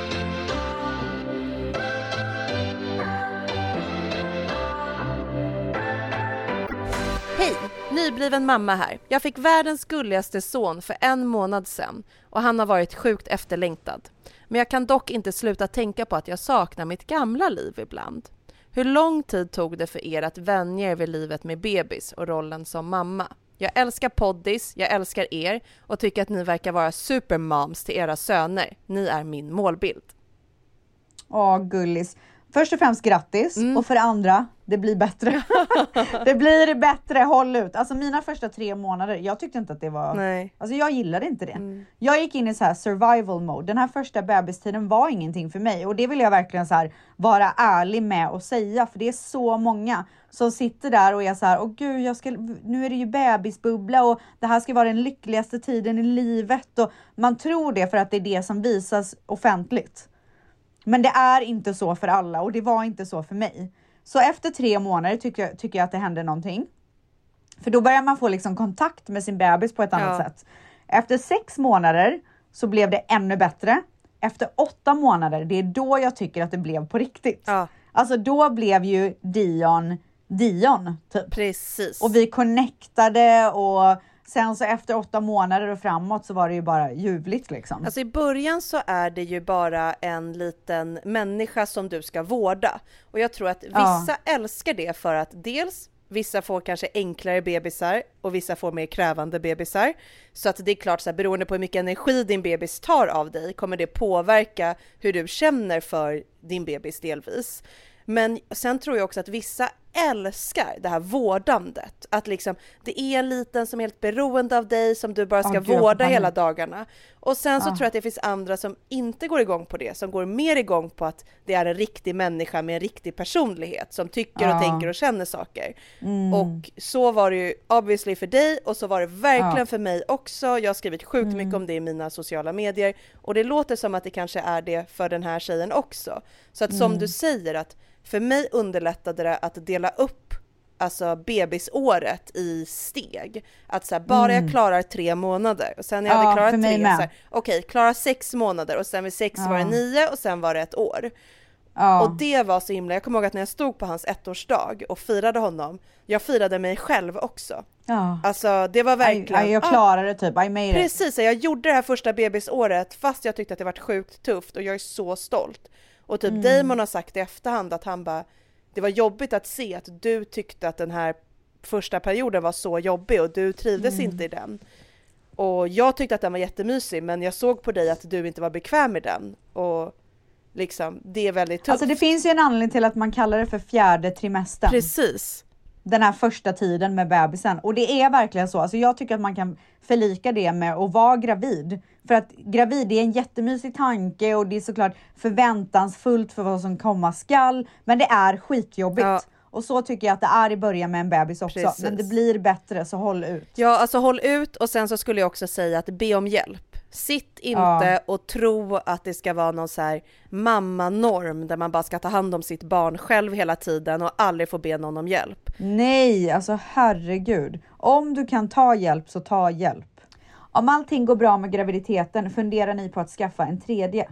Hej, nybliven mamma här. Jag fick världens gulligaste son för en månad sedan och han har varit sjukt efterlängtad. Men jag kan dock inte sluta tänka på att jag saknar mitt gamla liv ibland. Hur lång tid tog det för er att vänja er vid livet med bebis och rollen som mamma? Jag älskar poddis, jag älskar er och tycker att ni verkar vara supermoms till era söner. Ni är min målbild. Åh, gullis. Först och främst grattis mm. och för det andra, det blir bättre. Det blir bättre, håll ut. Alltså mina första tre månader, jag tyckte inte att det var... Nej. Alltså jag gillade inte det. Mm. Jag gick in i så här survival mode. Den här första bebistiden var ingenting för mig. Och det vill jag verkligen så här vara ärlig med och säga. För det är så många som sitter där och är så här, åh gud, jag ska, nu är det ju bebisbubbla och det här ska vara den lyckligaste tiden i livet. Och man tror det för att det är det som visas offentligt. Men det är inte så för alla och det var inte så för mig. Så efter tre månader tycker jag, tycker jag att det hände någonting. För då börjar man få liksom kontakt med sin bebis på ett annat ja. sätt. Efter sex månader så blev det ännu bättre. Efter åtta månader, det är då jag tycker att det blev på riktigt. Ja. Alltså då blev ju Dion Dion typ. Precis. Och vi connectade och... Sen så efter åtta månader och framåt så var det ju bara ljuvligt liksom. Alltså i början så är det ju bara en liten människa som du ska vårda. Och jag tror att vissa ja. älskar det för att dels vissa får kanske enklare bebisar och vissa får mer krävande bebisar. Så att det är klart så här, beroende på hur mycket energi din bebis tar av dig kommer det påverka hur du känner för din bebis delvis. Men sen tror jag också att vissa älskar det här vårdandet. Att liksom, det är en liten som är helt beroende av dig som du bara ska oh, vårda hela dagarna. Och sen så ah. tror jag att det finns andra som inte går igång på det. Som går mer igång på att det är en riktig människa med en riktig personlighet. Som tycker ah. och tänker och känner saker. Mm. Och så var det ju obviously för dig. Och så var det verkligen ah. för mig också. Jag har skrivit sjukt mm. mycket om det i mina sociala medier. Och det låter som att det kanske är det för den här tjejen också. Så att som mm. du säger att för mig underlättade det att dela upp alltså bebisåret i steg. Att så här, bara mm. jag klarar tre månader och sen när jag ja, hade klarat tre, så här, okej, okay, klara sex månader och sen vid sex ja. var det nio och sen var det ett år. Ja. Och det var så himla, jag kommer ihåg att när jag stod på hans ettårsdag och firade honom, jag firade mig själv också. Ja. Alltså det var verkligen... I, I, jag klarade det typ, I made Precis, it. jag gjorde det här första bebisåret fast jag tyckte att det var sjukt tufft och jag är så stolt. Och typ mm. Damon har sagt i efterhand att han bara, det var jobbigt att se att du tyckte att den här första perioden var så jobbig och du trivdes mm. inte i den. Och jag tyckte att den var jättemysig, men jag såg på dig att du inte var bekväm med den. Och liksom, det är väldigt tufft. Alltså det finns ju en anledning till att man kallar det för fjärde trimestern. Precis. Den här första tiden med bebisen. Och det är verkligen så. Alltså jag tycker att man kan förlika det med att vara gravid. För att gravid är en jättemysig tanke och det är såklart förväntansfullt för vad som komma skall. Men det är skitjobbigt. Ja. Och så tycker jag att det är i början med en bebis också. Precis. Men det blir bättre, så håll ut. Ja, alltså håll ut, och sen så skulle jag också säga att be om hjälp. Sitt inte ja. och tro att det ska vara någon så här mammanorm där man bara ska ta hand om sitt barn själv hela tiden och aldrig få be någon om hjälp. Nej, alltså herregud. Om du kan ta hjälp så ta hjälp. Om allting går bra med graviditeten, funderar ni på att skaffa en tredje?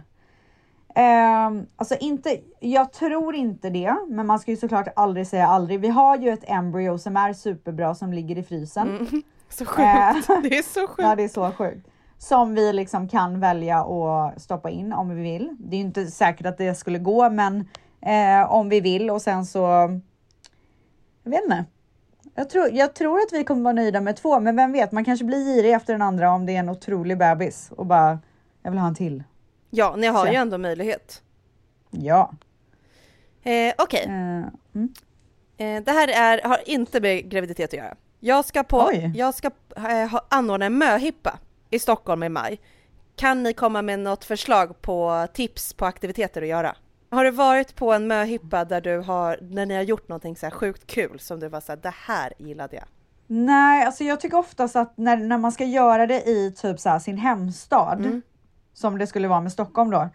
Um, alltså inte, jag tror inte det, men man ska ju såklart aldrig säga aldrig. Vi har ju ett embryo som är superbra som ligger i frysen. Mm, så sjukt, uh, det är så sjukt. Ja, det är så sjukt. Som vi liksom kan välja att stoppa in om vi vill. Det är ju inte säkert att det skulle gå, men eh, om vi vill. Och sen så, jag vet inte. Jag tror, jag tror att vi kommer vara nöjda med två, men vem vet, man kanske blir girig efter den andra om det är en otrolig bebis. Och bara, jag vill ha en till. Ja, ni har så. ju ändå möjlighet. Ja. Eh, Okej. Okay. Uh, mm. eh, det här är, har inte med graviditet att göra. Jag ska, på, jag ska eh, ha, anordna en möhippa i Stockholm i maj. Kan ni komma med något förslag på tips på aktiviteter att göra? Har du varit på en möhippa där du har, när ni har gjort någonting så här sjukt kul som du var så här, det här gillade jag? Nej, alltså jag tycker oftast att när, när man ska göra det i typ så här sin hemstad, mm. som det skulle vara med Stockholm då,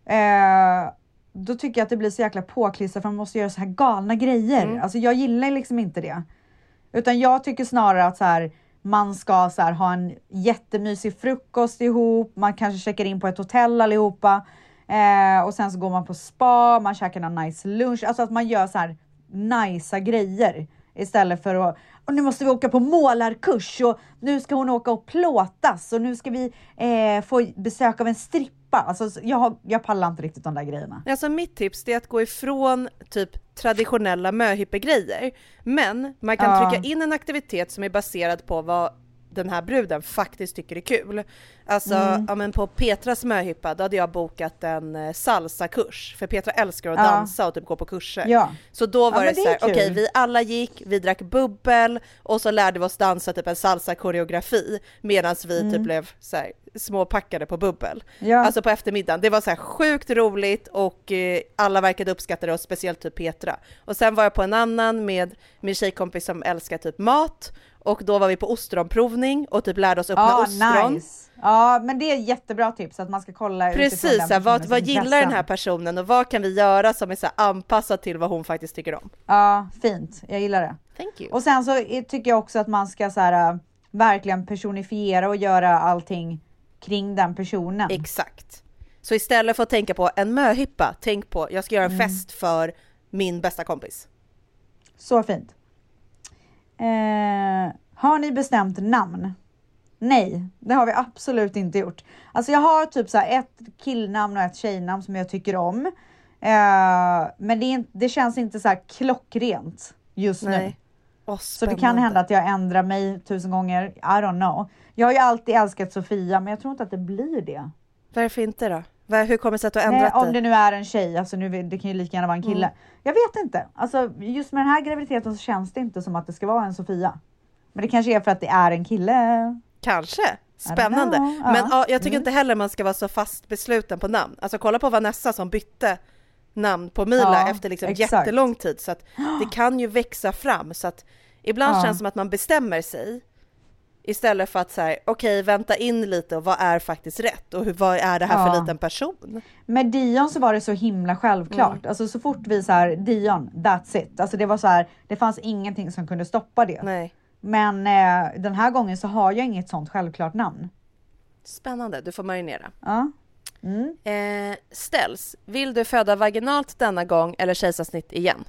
eh, då tycker jag att det blir så jäkla påklistrat för man måste göra så här galna grejer. Mm. Alltså jag gillar liksom inte det. Utan jag tycker snarare att så här, man ska så här, ha en jättemysig frukost ihop. Man kanske checkar in på ett hotell allihopa. Eh, och sen så går man på spa. Man käkar en nice lunch. Alltså att man gör så här nice grejer. Istället för att, och nu måste vi åka på målarkurs. Och nu ska hon åka och plåtas. Och nu ska vi eh, få besök av en strippa. Alltså jag, har, jag pallar inte riktigt de där grejerna. Alltså mitt tips är att gå ifrån typ traditionella möhippegrejer. Men man kan ja. trycka in en aktivitet som är baserad på vad den här bruden faktiskt tycker är kul. Alltså mm. ja, men på Petras möhippa då hade jag bokat en salsa-kurs. För Petra älskar att ja. dansa och typ gå på kurser. Ja. Så då var ja, det så här, okej okay, vi alla gick, vi drack bubbel och så lärde vi oss dansa typ en salsa-koreografi medan vi mm. typ blev så här småpackade på bubbel. Ja. Alltså på eftermiddagen. Det var så här sjukt roligt och eh, alla verkade uppskatta det och speciellt typ Petra. Och sen var jag på en annan med min tjejkompis som älskar typ mat. Och då var vi på ostronprovning och typ lärde oss öppna ah, ostron. Nice. Ja, men det är ett jättebra tips att man ska kolla. Precis, så vad, vad gillar den här personen och vad kan vi göra som är så anpassat till vad hon faktiskt tycker om. Ja, fint. Jag gillar det. Thank you. Och sen så tycker jag också att man ska så här, verkligen personifiera och göra allting kring den personen. Exakt. Så istället för att tänka på en möhippa, tänk på jag ska göra en mm. fest för min bästa kompis. Så fint. Eh, har ni bestämt namn? Nej, det har vi absolut inte gjort. Alltså jag har typ så här ett killnamn och ett tjejnamn som jag tycker om. Eh, men det, är inte, det känns inte så här klockrent just Nej. nu. Oh, så det kan hända att jag ändrar mig tusen gånger. I don't know. Jag har ju alltid älskat Sofia, men jag tror inte att det blir det. Varför inte då? Hur kommer det sig att du har ändrat Nej, om det nu är en tjej, alltså nu, det kan ju lika gärna vara en kille. Mm. Jag vet inte. Alltså just med den här graviditeten så känns det inte som att det ska vara en Sofia. Men det kanske är för att det är en kille. Kanske. Spännande. Ja. Men ja, jag tycker mm. inte heller man ska vara så fast besluten på namn. Alltså kolla på Vanessa som bytte namn på Mila ja, efter liksom jättelång tid. Så att det kan ju växa fram. Så att ibland ja. känns det som att man bestämmer sig Istället för att så här, okej, vänta in lite och vad är faktiskt rätt och hur, vad är det här Ja. för liten person? Med Dion så var det så himla självklart. Mm. Alltså så fort vi så här, Dion, that's it. Alltså det var så här, det fanns ingenting som kunde stoppa det. Nej. Men eh, den här gången så har jag inget sånt självklart namn. Spännande, du får marinera. Ja. Mm. Eh, ställs, vill du föda vaginalt denna gång eller kejsarsnitt igen?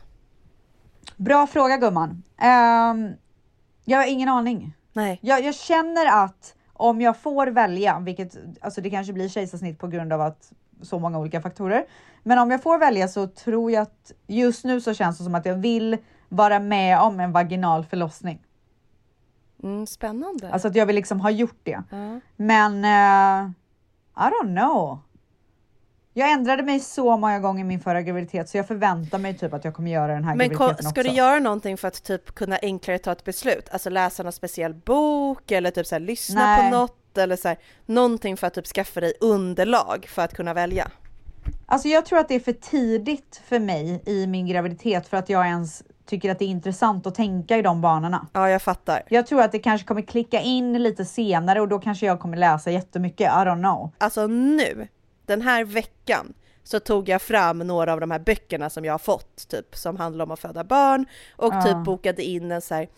Bra fråga gumman. Um, jag har ingen aning. Nej. Jag, jag känner att om jag får välja, vilket alltså det kanske blir kejsarsnitt på grund av att så många olika faktorer. Men om jag får välja så tror jag att just nu så känns det som att jag vill vara med om en vaginal förlossning. Mm, spännande. Alltså att jag vill liksom ha gjort det. Ja. Men uh, I don't know. Jag ändrade mig så många gånger i min förra graviditet så jag förväntar mig typ att jag kommer göra den här Men graviditeten ko- ska också. du göra någonting för att typ kunna enklare ta ett beslut? Alltså läsa någon speciell bok eller typ så här, lyssna Nej. på något eller så här, någonting för att typ skaffa dig underlag för att kunna välja? Alltså jag tror att det är för tidigt för mig i min graviditet för att jag ens tycker att det är intressant att tänka i de banorna. Ja, jag fattar. Jag tror att det kanske kommer klicka in lite senare och då kanske jag kommer läsa jättemycket. I don't know. Alltså nu, den här veckan, så tog jag fram några av de här böckerna som jag har fått, typ som handlar om att föda barn och Ja. typ bokade in en så här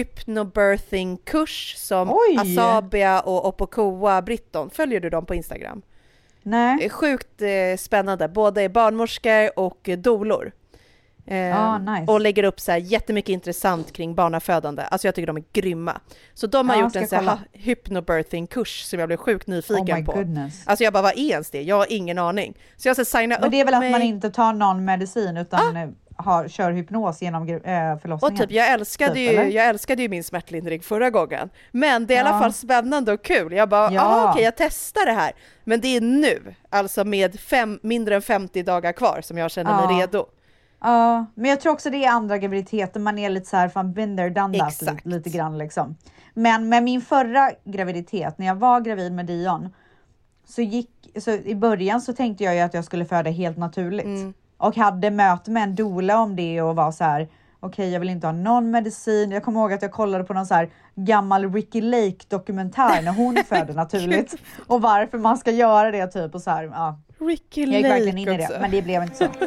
hypnobirthing-kurs som Oj! Asabia och Opokoa Britton. Följer du dem på Instagram? Det Nej. är sjukt eh, spännande. Båda är barnmorskor och eh, dolor. Eh, Ah, nice. Och lägger upp så här jättemycket intressant kring barnafödande. Alltså jag tycker de är grymma. Så de har Ja, gjort ska en så här kolla. ha- hypnobirthing-kurs som jag blev sjukt nyfiken Oh my på. goodness. Alltså jag bara, vad är ens det? Jag har ingen aning. Så jag ska signa upp Men det är väl att mig. man inte tar någon medicin utan ah. har, kör hypnos genom äh, förlossningen. Och typ jag älskade, Typ, ju, eller? jag älskade ju min smärtlindring förra gången. Men det är i alla Ja. fall spännande och kul. Jag bara, Ja. ah, okej okay, jag testar det här. Men det är nu, alltså med fem, mindre än femtio dagar kvar som jag känner Ja. mig redo. Ja, men jag tror också det är andra graviditeter. Man är lite så här fan been there, done that Exakt. lite, lite grann liksom. Men med min förra graviditet, när jag var gravid med Dion, så gick, så i början så tänkte jag ju att jag skulle föda helt naturligt. Mm. Och hade möte med en doula om det och var så här, okej okay, jag vill inte ha någon medicin. Jag kommer ihåg att jag kollade på någon så här gammal Ricky Lake dokumentär när hon födde naturligt. Och varför man ska göra det typ och så här, ja. Ricky Jag gick Lake verkligen in i också. det, men det blev inte så.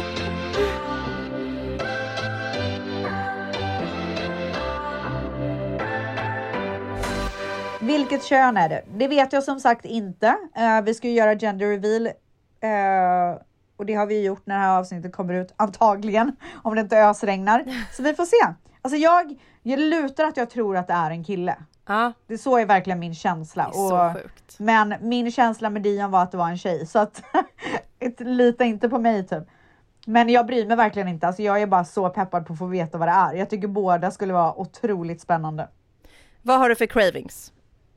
Vilket kön är det? Det vet jag som sagt inte. Uh, vi ska ju göra gender reveal. Uh, och det har vi gjort när det här avsnittet kommer ut. Antagligen. Om det inte ösregnar. Så vi får se. Alltså jag, jag lutar att jag tror att det är en kille. Ja, Det så är verkligen min känsla. det är så Och, sjukt. men min känsla med Dion var att det var en tjej. Så att lita inte på mig typ. Men jag bryr mig verkligen inte. Alltså jag är bara så peppad på att få veta vad det är. Jag tycker båda skulle vara otroligt spännande. Vad har du för cravings?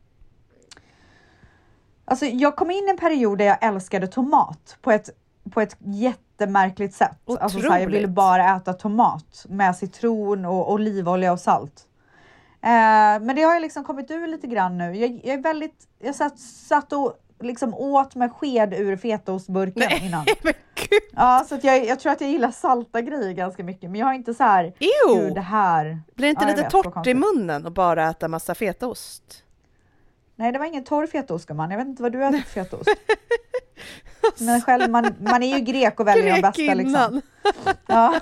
Alltså jag kom in i en period där jag älskade tomat på ett, på ett jättemärkligt sätt. Alltså så här, jag ville Otroligt. bara äta tomat med citron och olivolja och salt. Eh, men det har jag liksom kommit ur lite grann nu. Jag, jag är väldigt, jag satt, satt och liksom åt med sked ur fetaostburken innan. Men gud, Ja, så att jag, jag tror att jag gillar salta grejer ganska mycket. Men jag har inte så här, ew. gud det här. Blir det inte Ja, jag lite vet, vad torrt i konstigt. munnen och bara äta massa fetaost? Nej, det var ingen torr fetaost gumman. Jag vet inte vad du äter för fetaost. Men själv, man, man är ju grek och väljer de bästa liksom. Grekinnan. Ja.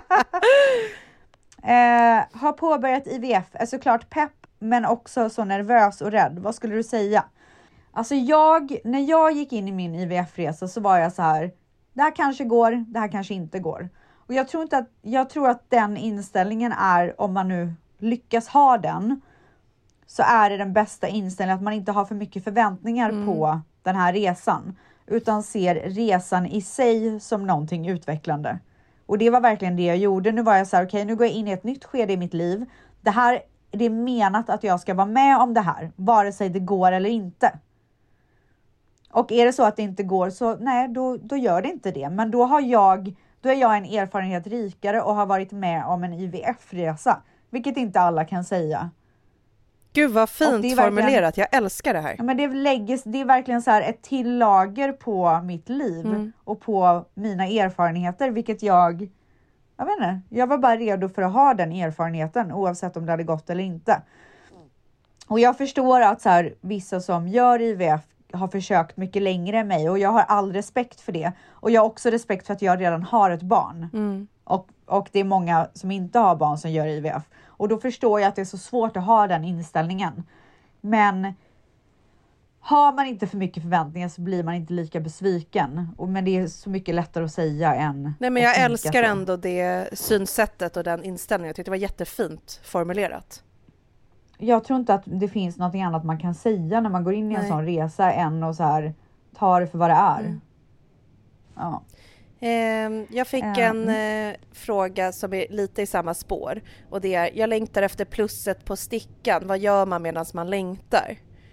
eh, har påbörjat I V F. Är såklart pepp, men också så nervös och rädd. Vad skulle du säga? Alltså jag, när jag gick in i min I V F-resa så var jag så här. Det här kanske går, det här kanske inte går. Och jag tror inte att, jag tror att den inställningen är, om man nu lyckas ha den, så är det den bästa inställningen, att man inte har för mycket förväntningar Mm. på den här resan. Utan ser resan i sig som någonting utvecklande. Och det var verkligen det jag gjorde. Nu var jag så här, okej, okay, nu går jag in i ett nytt skede i mitt liv. Det här, det är menat att jag ska vara med om det här. Vare sig det går eller inte. Och är det så att det inte går, så nej, då, då gör det inte det. Men då har jag, då är jag en erfarenhet rikare och har varit med om en I V F-resa. Vilket inte alla kan säga. Gud vad Och fint det är verkligen- formulerat, jag älskar det här. Ja, men det läggs, det är verkligen så här ett till lager på mitt liv Mm. och på mina erfarenheter, vilket jag, jag vet inte, jag var bara redo för att ha den erfarenheten oavsett om det hade gått eller inte. Och jag förstår att så här, vissa som gör I V F har försökt mycket längre än mig. Och jag har all respekt för det. Och jag har också respekt för att jag redan har ett barn. Mm. Och, och det är många som inte har barn som gör I V F. Och då förstår jag att det är så svårt att ha den inställningen. Men har man inte för mycket förväntningar så blir man inte lika besviken. Och, men det är så mycket lättare att säga än Nej, men jag att älskar så. ändå det synsättet och den inställningen. Jag tyckte det var jättefint formulerat. Jag tror inte att det finns något annat man kan säga när man går in i en Nej. sån resa än att så här, ta det för vad det är. Mm. Ja. Eh, jag fick Eh, en eh, fråga som är lite i samma spår. Och det är, jag längtar efter plusset på stickan. Vad gör man medan man längtar?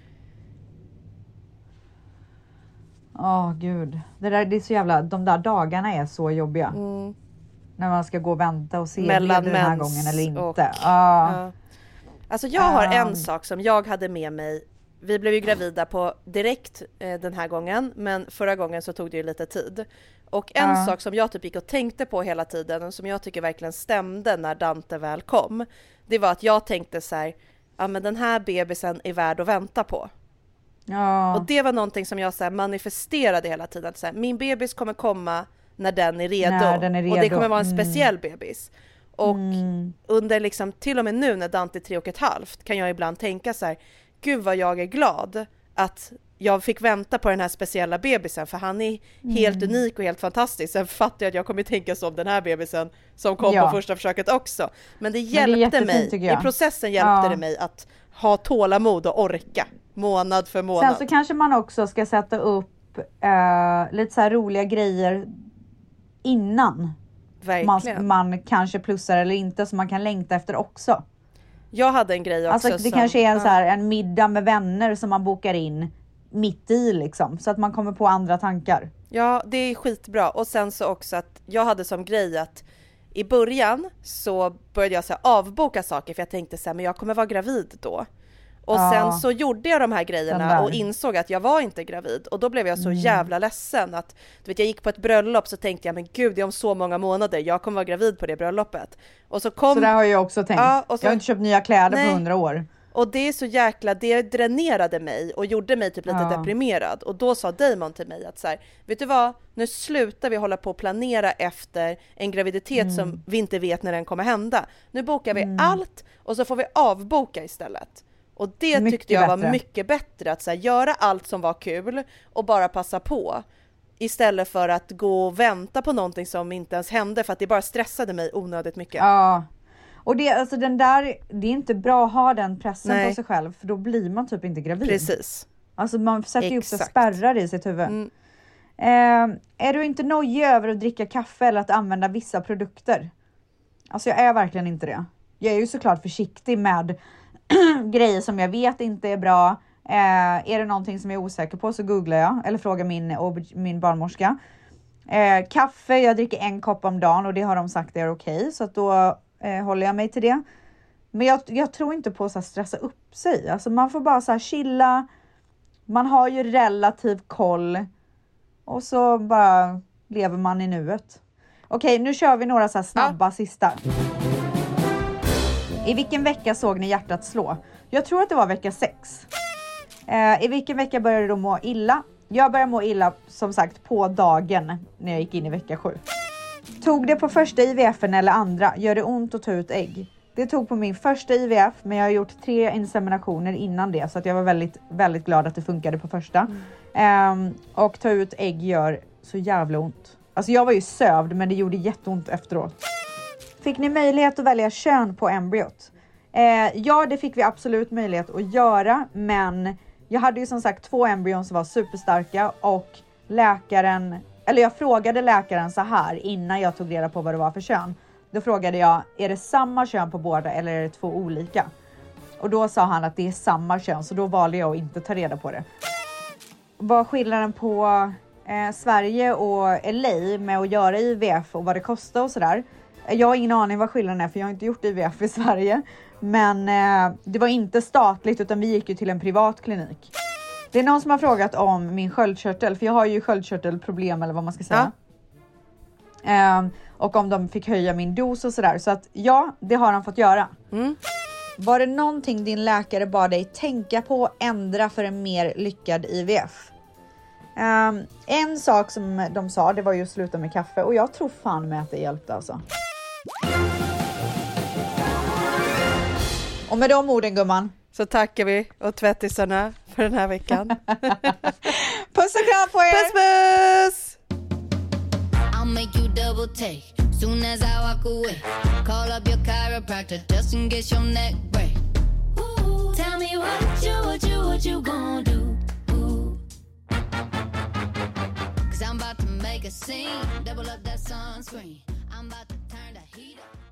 Åh gud. Det, där, det är så jävla, de där dagarna är så jobbiga. Mm. När man ska gå och vänta och se Mellan blir det den här mens gången eller inte. och- Ja. Ja. Alltså jag har en Um. sak som jag hade med mig. Vi blev ju gravida på direkt eh, den här gången, men förra gången så tog det ju lite tid. Och en Ja. sak som jag typ gick och tänkte på hela tiden och som jag tycker verkligen stämde när Dante väl kom, det var att jag tänkte så här, ja men den här bebisen är värd att vänta på. Ja. Och det var någonting som jag så här manifesterade hela tiden. Att så här, min bebis kommer komma när den är redo. När den är Och det redo. kommer vara en Mm. speciell bebis. Och Mm. under liksom, till och med nu när Dante är tre och ett halvt kan jag ibland tänka så här, gud vad jag är glad att jag fick vänta på den här speciella bebisen, för han är helt Mm. unik och helt fantastisk. Sen fattar jag att jag kommer tänka så om den här bebisen som kom Ja. på första försöket också. Men det är hjälpte jättefint, mig, tycker jag. i processen hjälpte Ja. det mig att ha tålamod och orka månad för månad. Sen så kanske man också ska sätta upp eh, lite så här roliga grejer innan Verkligen. man, man kanske plussar eller inte, så man kan längta efter också. Jag hade en grej också Alltså det som, kanske är en, ja. så här, en middag med vänner som man bokar in mitt i liksom, så att man kommer på andra tankar. Ja, det är skitbra. Och sen så också att jag hade som grej att i början så började jag så här avboka saker, för jag tänkte så här, men jag kommer vara gravid då. Och Ja. sen så gjorde jag de här Den grejerna där. och insåg att jag var inte gravid. Och då blev jag så Mm. jävla ledsen att, du vet, jag gick på ett bröllop, så tänkte jag, men gud, det är om så många månader, jag kommer vara gravid på det bröllopet. Och så kom, Så där har jag också tänkt. Ja, och så- Jag har inte köpt nya kläder Nej. på hundra år. och det är så jäkla, det dränerade mig och gjorde mig typ lite Ja. deprimerad. Och då sa Damon till mig att så här, vet du vad, nu slutar vi hålla på och planera efter en graviditet Mm. som vi inte vet när den kommer hända. Nu bokar vi allt och så får vi avboka istället. Och det Mycket tyckte jag var bättre. mycket bättre, att så här, göra allt som var kul och bara passa på. Istället för att gå och vänta på någonting som inte ens hände, för att det bara stressade mig onödigt mycket. Ja. Och det, alltså den där, det är inte bra att ha den pressen Nej. på sig själv, för då blir man typ inte gravid. Precis. Alltså man sätter ju upp så Exakt. spärrar i sitt huvud. Mm. Eh, är du inte nojig över att dricka kaffe eller att använda vissa produkter? Alltså jag är verkligen inte det. Jag är ju såklart försiktig med grejer som jag vet inte är bra. Eh, är det någonting som jag är osäker på så googlar jag eller frågar min, min barnmorska. Eh, kaffe, jag dricker en kopp om dagen och det har de sagt är okej, så att då eh, håller jag mig till det. Men jag, jag tror inte på att så här stressa upp sig. Alltså man får bara så här chilla. Man har ju relativ koll. Och så bara lever man i nuet. Okej, nu kör vi några så här snabba sista. I vilken vecka såg ni hjärtat slå? Jag tror att det var vecka sex. Eh, I vilken vecka började du må illa? Jag började må illa som sagt på dagen när jag gick in i vecka sju. Tog det på första I V F:en eller andra? Gör det ont att ta ut ägg? Det tog på min första I V F, men jag har gjort tre inseminationer innan det, så att jag var väldigt, väldigt glad att det funkade på första. Mm. Um, och ta ut ägg gör så jävla ont. Alltså jag var ju sövd, men det gjorde jätteont efteråt. Fick ni möjlighet att välja kön på embryot? Eh, ja, det fick vi absolut möjlighet att göra, men jag hade ju som sagt två embryon som var superstarka och läkaren, eller jag frågade läkaren så här innan jag tog reda på vad det var för kön. Då frågade jag, är det samma kön på båda eller är det två olika? Och då sa han att det är samma kön, så då valde jag att inte ta reda på det. Vad skillnaden på eh, Sverige och L A med att göra I V F och vad det kostar och sådär? Jag har ingen aning vad skillnaden är, för jag har inte gjort I V F i Sverige. Men eh, det var inte statligt, utan vi gick ju till en privat klinik. Det är någon som har frågat om min sköldkörtel, för jag har ju sköldkörtelproblem eller vad man ska säga. Ja. Eh, och om de fick höja min dos och sådär. Så att ja, det har de fått göra. Mm. Var det någonting din läkare bad dig tänka på, ändra för en mer lyckad I V F? Um, en sak som de sa, det var ju att sluta med kaffe. Och jag tror fan med att det hjälpte alltså. Och med de orden, gumman, så tackar vi och tvättisarna för den här veckan. Puss och kram på er! Puss puss! I'll make you double take soon as I walk away. Call up your chiropractor just in case your neck break. Ooh, tell me what you, what you, what you gonna do? Ooh. Cause I'm about to make a scene, double up that sunscreen. I'm about to turn the heat up.